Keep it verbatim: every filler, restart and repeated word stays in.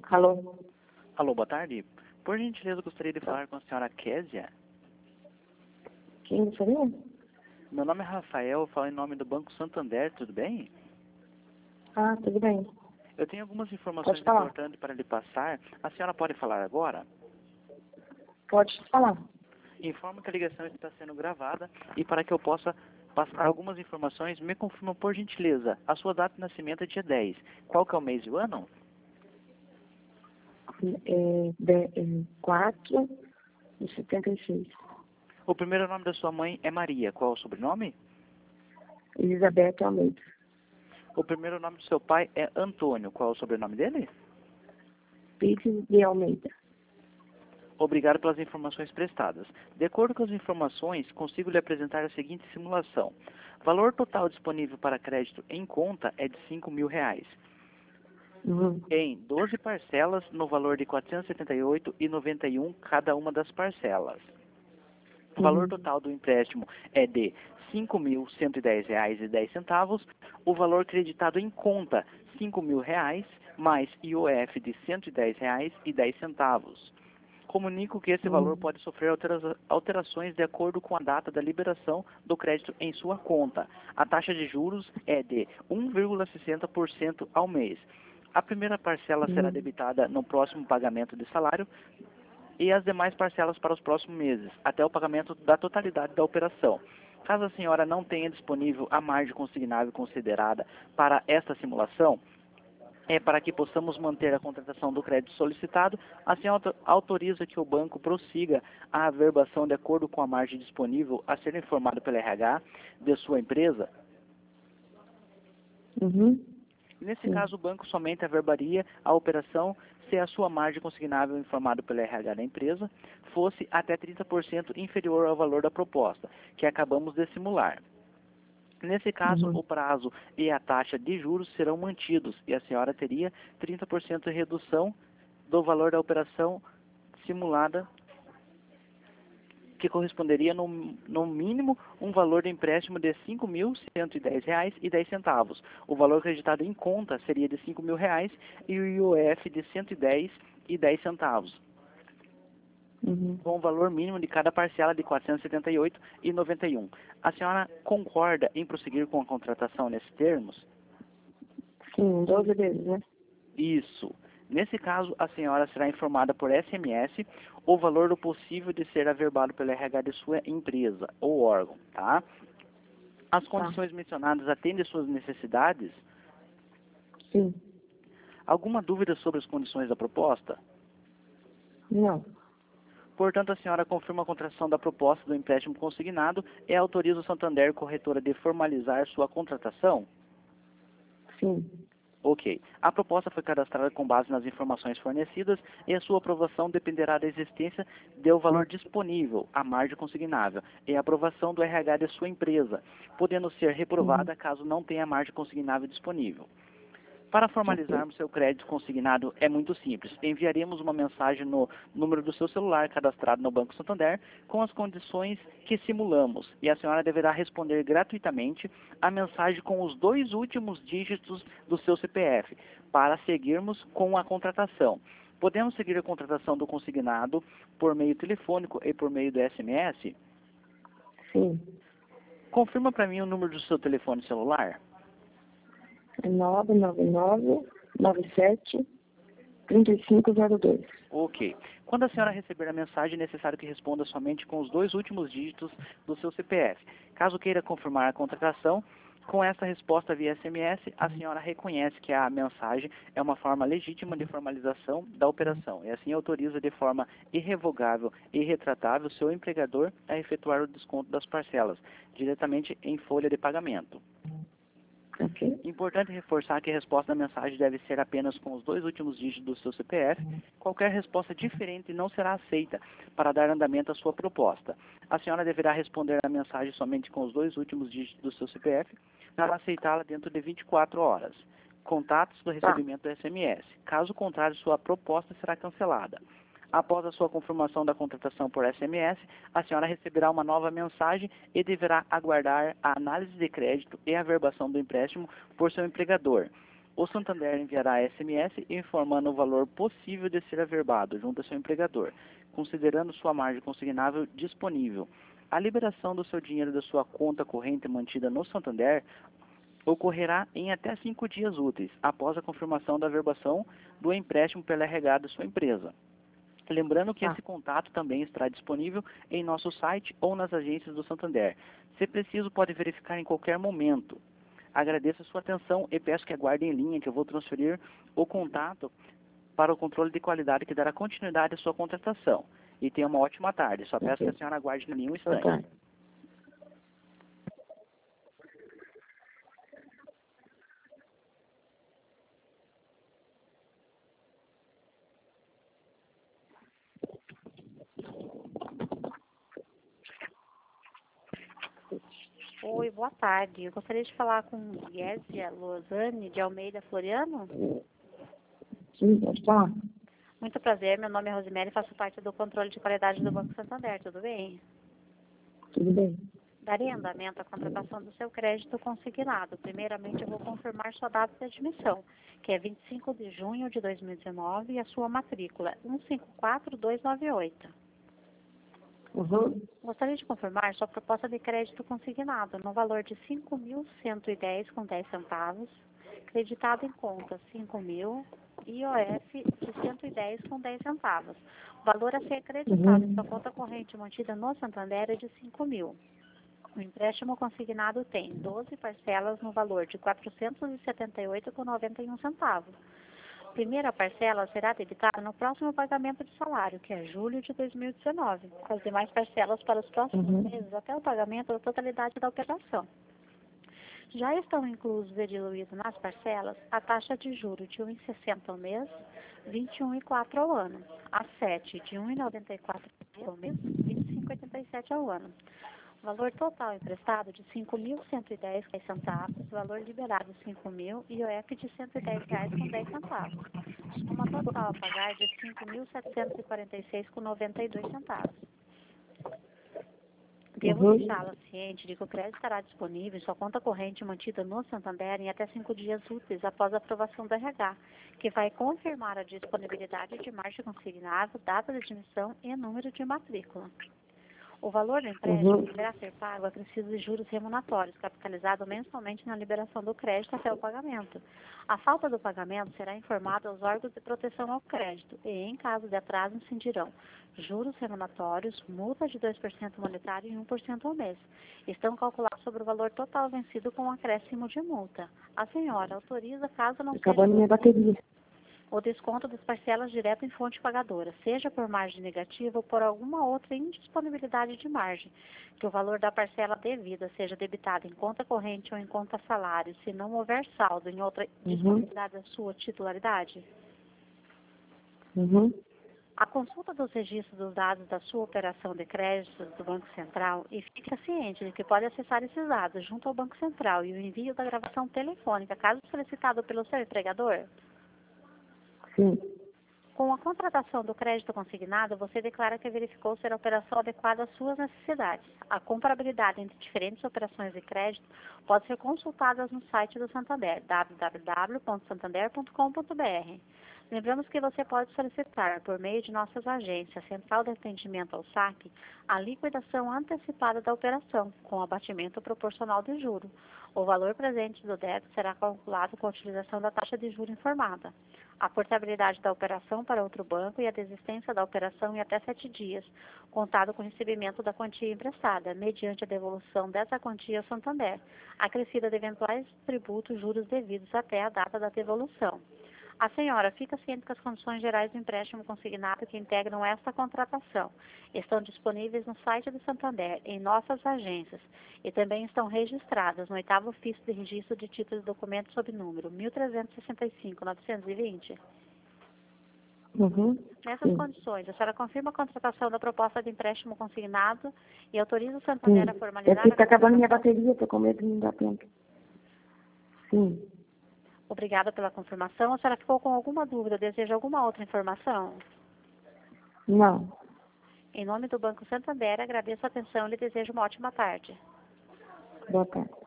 Alô? Alô, boa tarde. Por gentileza, gostaria de falar com a senhora Késia. Quem gostaria? Meu nome é Rafael, eu falo em nome do Banco Santander, tudo bem? Ah, tudo bem. Eu tenho algumas informações Pode falar. importantes para lhe passar. A senhora pode falar agora? Pode falar. Informo que a ligação está sendo gravada e para que eu possa passar algumas informações, me confirma por gentileza. A sua data de nascimento é dia dez. Qual que é o mês e o ano? É, de, é, quatro de setenta e seis. O primeiro nome da sua mãe é Maria. Qual é o sobrenome? Elizabeth Almeida. O primeiro nome do seu pai é Antônio. Qual é o sobrenome dele? Pires de Almeida. Obrigado pelas informações prestadas. De acordo com as informações, consigo lhe apresentar a seguinte simulação. Valor total disponível para crédito em conta é de cinco mil reais. Uhum. Em doze parcelas, no valor de quatrocentos e setenta e oito reais e noventa e um centavos cada uma das parcelas. O valor Uhum. total do empréstimo é de cinco mil cento e dez reais e dez centavos. O valor creditado em conta, cinco mil reais, mais I O F de cento e dez reais e dez centavos. Comunico que esse valor Uhum. pode sofrer altera- alterações de acordo com a data da liberação do crédito em sua conta. A taxa de juros é de um vírgula sessenta por cento ao mês. A primeira parcela será Uhum. debitada no próximo pagamento de salário e as demais parcelas para os próximos meses, até o pagamento da totalidade da operação. Caso a senhora não tenha disponível a margem consignável considerada para esta simulação, é para que possamos manter a contratação do crédito solicitado, a senhora autoriza que o banco prossiga a averbação de acordo com a margem disponível a ser informado pelo R H de sua empresa? Uhum. Nesse Sim. caso, o banco somente averbaria a operação se a sua margem consignável informado pelo R H da empresa fosse até trinta por cento inferior ao valor da proposta, que acabamos de simular. Nesse caso, Uhum. o prazo e a taxa de juros serão mantidos e a senhora teria trinta por cento de redução do valor da operação simulada, que corresponderia no, no mínimo um valor de empréstimo de cinco mil cento e dez reais e dez centavos. O valor acreditado em conta seria de cinco mil reais e o I O F de cento e dez reais e dez centavos. Uhum. Com o valor mínimo de cada parcela de quatrocentos e setenta e oito reais e noventa e um centavos. A senhora concorda em prosseguir com a contratação nesses termos? Sim, doze vezes, né? Isso. Nesse caso, a senhora será informada por S M S o valor do possível de ser averbado pelo R H de sua empresa ou órgão, tá? As Tá. condições mencionadas atendem às suas necessidades? Sim. Alguma dúvida sobre as condições da proposta? Não. Portanto, a senhora confirma a contratação da proposta do empréstimo consignado e autoriza o Santander Corretora de formalizar sua contratação? Sim. Ok. A proposta foi cadastrada com base nas informações fornecidas e a sua aprovação dependerá da existência do valor disponível, a margem consignável, e a aprovação do R H de sua empresa, podendo ser reprovada caso não tenha margem consignável disponível. Para formalizarmos seu crédito consignado é muito simples. Enviaremos uma mensagem no número do seu celular cadastrado no Banco Santander com as condições que simulamos e a senhora deverá responder gratuitamente a mensagem com os dois últimos dígitos do seu C P F para seguirmos com a contratação. Podemos seguir a contratação do consignado por meio telefônico e por meio do S M S? Sim. Confirma para mim o número do seu telefone celular. É nove nove nove nove sete três cinco zero dois. Ok. Quando a senhora receber a mensagem, é necessário que responda somente com os dois últimos dígitos do seu C P F. Caso queira confirmar a contratação, com essa resposta via S M S, a senhora reconhece que a mensagem é uma forma legítima de formalização da operação e assim autoriza de forma irrevogável e irretratável seu empregador a efetuar o desconto das parcelas, diretamente em folha de pagamento. Ok. Importante reforçar que a resposta da mensagem deve ser apenas com os dois últimos dígitos do seu C P F. Qualquer resposta diferente não será aceita para dar andamento à sua proposta. A senhora deverá responder a mensagem somente com os dois últimos dígitos do seu C P F para aceitá-la dentro de vinte e quatro horas. Contatos do recebimento do S M S. Caso contrário, sua proposta será cancelada. Após a sua confirmação da contratação por S M S, a senhora receberá uma nova mensagem e deverá aguardar a análise de crédito e a averbação do empréstimo por seu empregador. O Santander enviará S M S informando o valor possível de ser averbado junto ao seu empregador, considerando sua margem consignável disponível. A liberação do seu dinheiro da sua conta corrente mantida no Santander ocorrerá em até cinco dias úteis, após a confirmação da averbação do empréstimo pela R H da sua empresa. Lembrando que Ah. esse contato também estará disponível em nosso site ou nas agências do Santander. Se preciso, pode verificar em qualquer momento. Agradeço a sua atenção e peço que aguardem em linha que eu vou transferir o contato para o controle de qualidade que dará continuidade à sua contratação. E tenha uma ótima tarde. Só peço que a senhora aguarde na linha um instante. Boa tarde. Oi, boa tarde. Eu gostaria de falar com Gésia Lozane de Almeida Floriano. Sim, pode falar. Muito prazer, meu nome é Rosemary e faço parte do controle de qualidade do Banco Santander, tudo bem? Tudo bem. Darei andamento à contratação do seu crédito consignado. Primeiramente, eu vou confirmar sua data de admissão, que é vinte e cinco de junho de dois mil e dezenove, e a sua matrícula um cinco quatro dois nove oito. Uhum. Gostaria de confirmar sua proposta de crédito consignado no valor de cinco mil cento e dez reais e dez centavos, creditado em conta cinco mil, I O F de cento e dez reais e dez centavos. O valor a ser acreditado Uhum. em sua conta corrente mantida no Santander é de cinco mil. O empréstimo consignado tem doze parcelas no valor de quatrocentos e setenta e oito reais e noventa e um centavos. A primeira parcela será debitada no próximo pagamento de salário, que é julho de dois mil e dezenove. As demais parcelas para os próximos Uhum. meses até o pagamento da totalidade da operação. Já estão inclusos e diluídos nas parcelas a taxa de juros de um vírgula sessenta ao mês, vinte e um vírgula quatro ao ano, a sete de um vírgula noventa e quatro ao mês, vinte e cinco vírgula oitenta e sete ao ano. O valor total emprestado de cinco mil cento e dez reais e dez centavos, valor liberado cinco mil e o I O F de cento e dez reais e dez centavos. Soma total a pagar de cinco mil setecentos e quarenta e seis reais e noventa e dois centavos. Devo Uhum. deixá-la ciente de que o crédito estará disponível em sua conta corrente mantida no Santander em até cinco dias úteis após a aprovação do R H, que vai confirmar a disponibilidade de margem consignada, data de admissão e número de matrícula. O valor do empréstimo Uhum. deverá ser pago acrescido de juros remuneratórios, capitalizado mensalmente na liberação do crédito até o pagamento. A falta do pagamento será informada aos órgãos de proteção ao crédito e, em caso de atraso, incidirão juros remuneratórios, multa de dois por cento monetário e um por cento ao mês. Estão calculados sobre o valor total vencido com um acréscimo de multa. A senhora autoriza, caso não seja Acabando minha bateria. o desconto das parcelas direto em fonte pagadora, seja por margem negativa ou por alguma outra indisponibilidade de margem, que o valor da parcela devida seja debitado em conta corrente ou em conta salário, se não houver saldo em outra Uhum. disponibilidade da sua titularidade. Uhum. A consulta dos registros dos dados da sua operação de créditos do Banco Central e fique ciente de que pode acessar esses dados junto ao Banco Central e o envio da gravação telefônica, caso solicitado pelo seu empregador. Sim. Com a contratação do crédito consignado, você declara que verificou ser a operação adequada às suas necessidades. A comparabilidade entre diferentes operações de crédito pode ser consultada no site do Santander, w w w ponto santander ponto com ponto b r. Lembramos que você pode solicitar, por meio de nossas agências, Central de Atendimento ao Saque, a liquidação antecipada da operação, com abatimento proporcional de juro. O valor presente do débito será calculado com a utilização da taxa de juro informada. A portabilidade da operação para outro banco e a desistência da operação em até sete dias, contado com o recebimento da quantia emprestada, mediante a devolução dessa quantia ao Santander, acrescida de eventuais tributos juros devidos até a data da devolução. A senhora fica ciente que as condições gerais do empréstimo consignado que integram esta contratação estão disponíveis no site do Santander, em nossas agências, e também estão registradas no oitavo ofício de registro de títulos e documentos sob número mil trezentos e sessenta e cinco, novecentos e vinte. Uhum. Nessas Sim. condições, a senhora confirma a contratação da proposta de empréstimo consignado e autoriza o Santander Sim. a É formalizar que a está acabando minha contratação? bateria, estou com medo de não dar tempo. Sim. Obrigada pela confirmação. A senhora ficou com alguma dúvida? Deseja alguma outra informação? Não. Em nome do Banco Santander, agradeço a atenção e lhe desejo uma ótima tarde. Boa tarde.